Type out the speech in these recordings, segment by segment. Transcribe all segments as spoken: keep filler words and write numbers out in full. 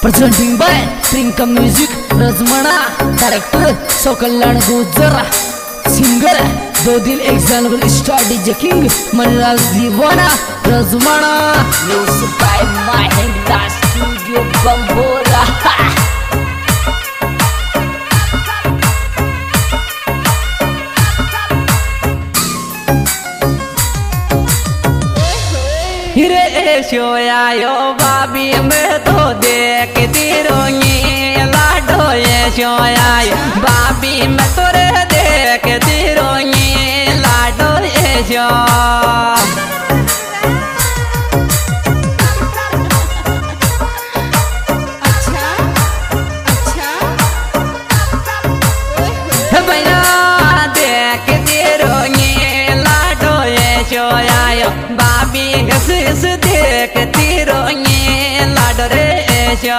Presenting by Trinka Music, Razmana, Director Sokalan Gujara, Singer दो दिल example star DJ king Manraj दीवाना Razmana, Music by Mahindra Studio Bambora. हिरे शोया यो बाबी में तो देखती रोई लाडो ये शोया बाबी में तो रे देखती रोई लाडो ये शो अच्छा अच्छा भैया देखती रोई लाडो ये शोया बाबी हंस देखती रोई लाडो रे शो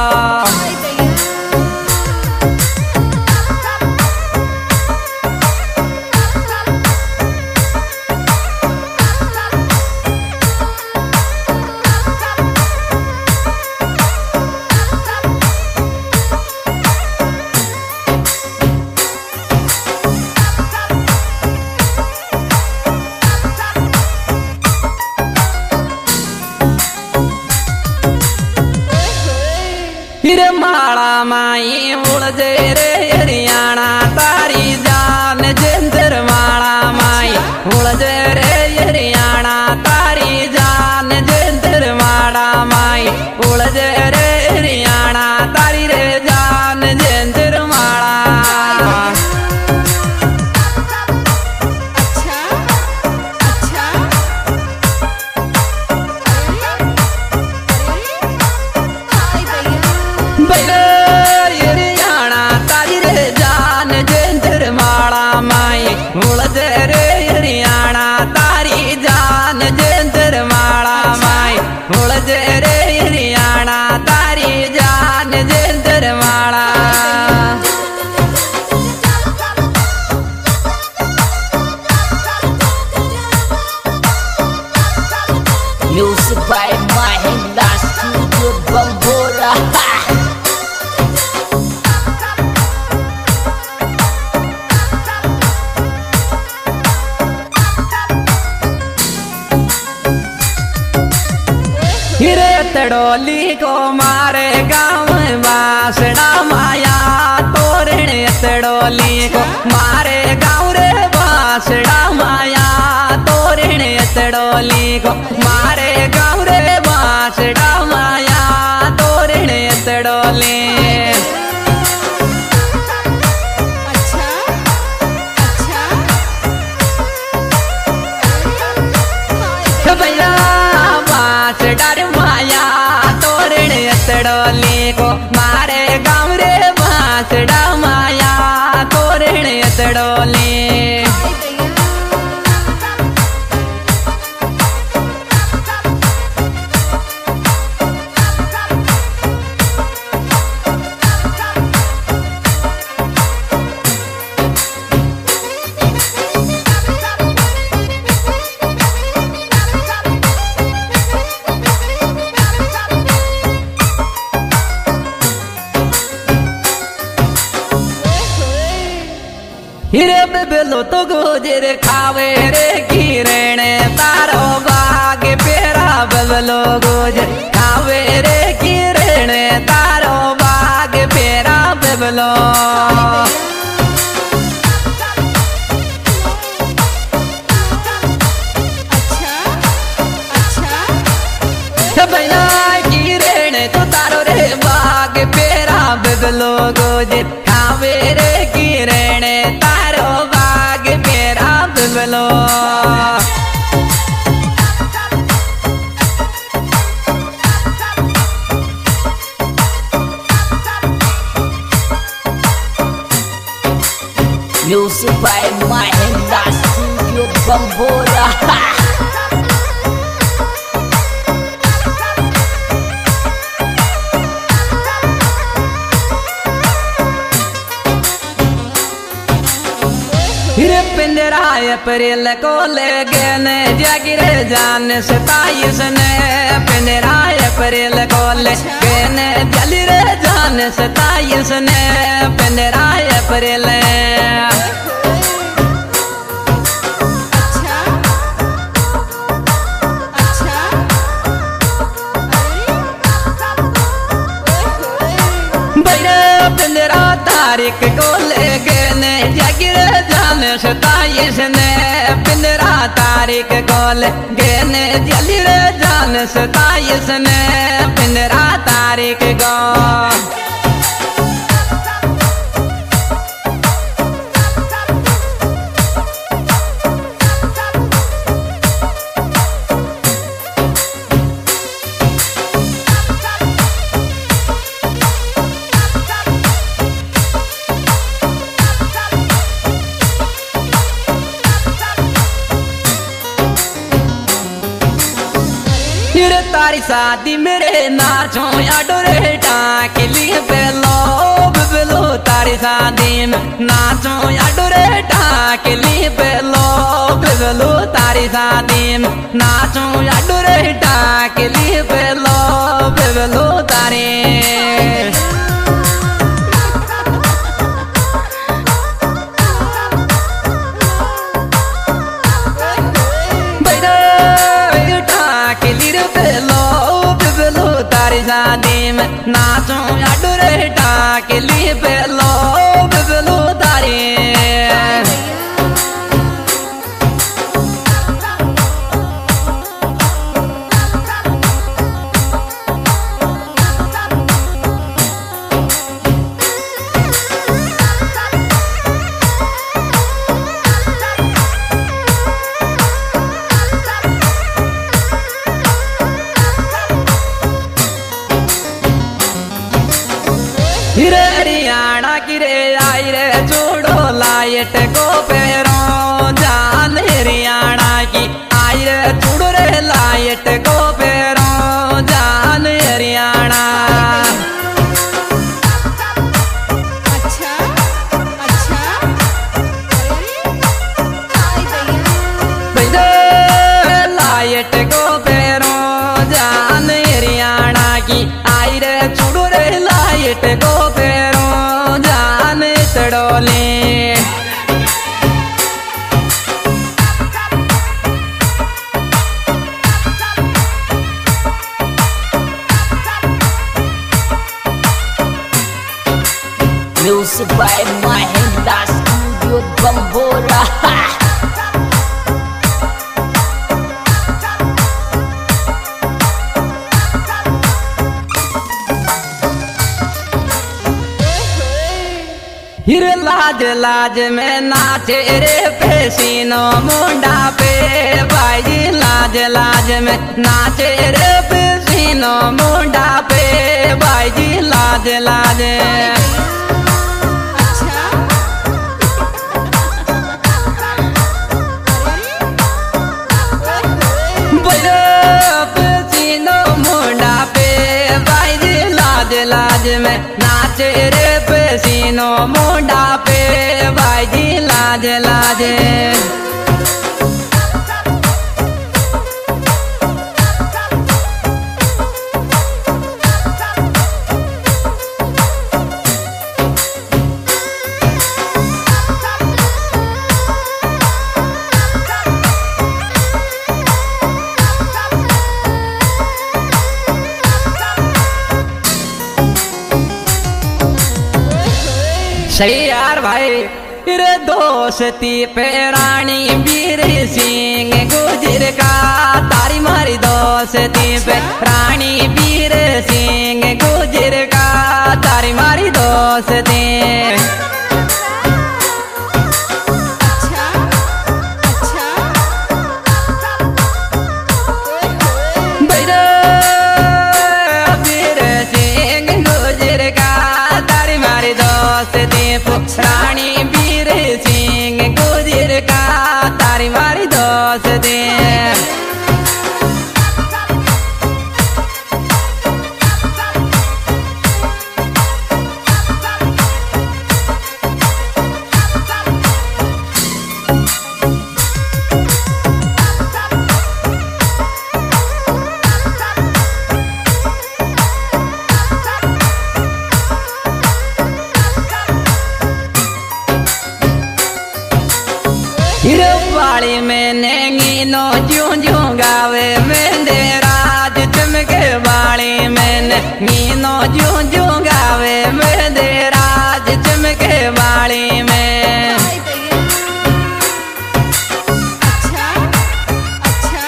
हिरे माला माई उड़जे रे हरियाणा तारी जान जिंदर माला माई उड़जे रे हरियाणा तारी जान जिंदर माला माई उड़जे रे हरियाणा तारी रे जान जिंदर माला अच्छा अच्छा हरियाणा तारी रे जान जिंदर माला माई उड़जे रे हरियाणा तारी जान जिंदर माला माई उड़जे रे हरियाणा तारी जान जिंदर माला Music by Mahindra Studio Bambora. हिरे तड़ोली को मारे गाँव बासड़ा माया तोरण तड़ोली को मारे गाँव रे बासड़ा माया तोरण तड़ोली को मारे गाँव रे बासड़ा माया तोरण तड़ोली अच्छा अच्छा भैया बास डर माया तोरण तड़ोली को मारे गाँव रे बासड़ा माया तोरण तड़ोली हिरे बेलो तो गुजर खावे रे किरण तारो बाग पेरा बेलो गुजर खावे रे किरण तारो बाग पेरा बेलो अच्छा अच्छा भैया किरण तो तारो रे बाग पेरा बेलो गुजर खावे रे किरण तारो बाग पेरा बेलो Music by Mahindra Studio Bambora. हिरे पे पंद्रह अप्रैल को ले गए जागिर जान सताईस ने पंद्रह अप्रैल को ले गए जागिर जान सताईस ने पंद्रह अप्रैल पंद्रह तारीख को ले गए जागिर जान सताईस ने पंद्रह तारीख को ले गए जागिर जान सताईस ने पंद्रह तारीख को तारी शादी मेरे नाचो या डोरे टाके लिए बेलो बेलो तारी शादी में नाचो या डोरे टाके लिए बेलो बेलो तारी शादी में नाचो या डोरे टाके लिए बेलो बेलो तारी शादी में नाचो या डोरे टाके लिए बेलो बेलो तारी हरियाणा की रे आई रे जोड़ो लाइट को पैरों जान हरियाणा की आई रे जोड़ो रे लाइट को पैरों जान हरियाणा अच्छा अच्छा लाइट को पैरों जान हरियाणा की आई रे जोड़ो रे लाइट को पैरों जान तड़ोले Music by Mahindra Studio Bambora. हिर लाज लाज में नाचे रे पेशीनो मुंडा पे भाई लाज लाज में नाचे रे पेशीनो मुंडा पे भाई लाज लाज पेशीनो मुंडा पे भाई लाज लाज में नाचे रे पेशीनो मुंडा पे भाई लाज लाज सही यार भाई रे दोस्ती पे रानी वीर सिंह गुजर का तारी मारी दोस्ती पे रानी वीर सिंह गुजर का तारी मारी दोस्ती रानी वीर सिंह गुजर का तारी मारी दोस्ती मीनो जू जू गावे मेरे राज चमके वाली में। अच्छा अच्छा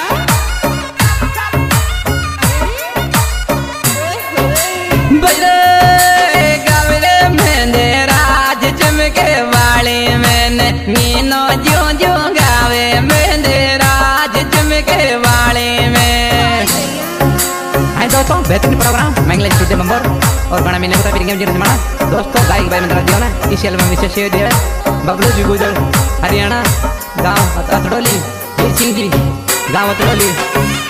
बजरे गावे मेरे राज चमके वाली में मीनो जू जू गावे मेरे राज चमके वाली में। हाय दोस्तों, बेहतरीन प्रोग्राम मंगलेश टुडे बंबर और गाना मैंने बता फिर गेम माना दोस्तों गायक भाई मंदिर दिया ना इस एल्बम विशेष शेयर दिया बबलू जी गुजर हरियाणा गांव अतड़ोली वीर सिंह जी गांव अतड़ोली।